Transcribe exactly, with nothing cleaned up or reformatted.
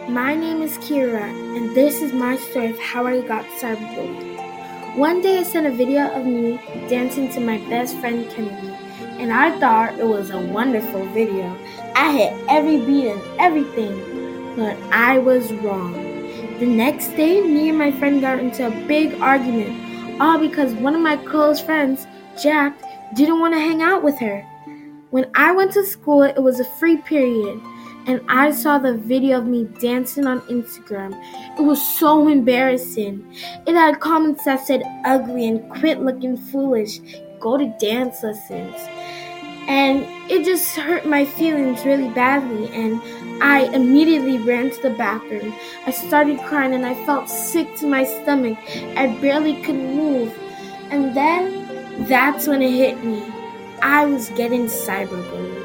My name is Kira, and this is my story of how I got cyberbullied. One day I sent a video of me dancing to my best friend Kennedy, and I thought it was a wonderful video. I hit every beat and everything, but I was wrong. The next day, me and my friend got into a big argument, all because one of my close friends, Jack, didn't want to hang out with her. When I went to school, it was a free period, and I saw the video of me dancing on Instagram. It was so embarrassing. It had comments that said ugly and quit looking foolish, go to dance lessons. And it just hurt my feelings really badly, and I immediately ran to the bathroom. I started crying and I felt sick to my stomach. I barely could move. And then that's when it hit me. I was getting cyberbullied.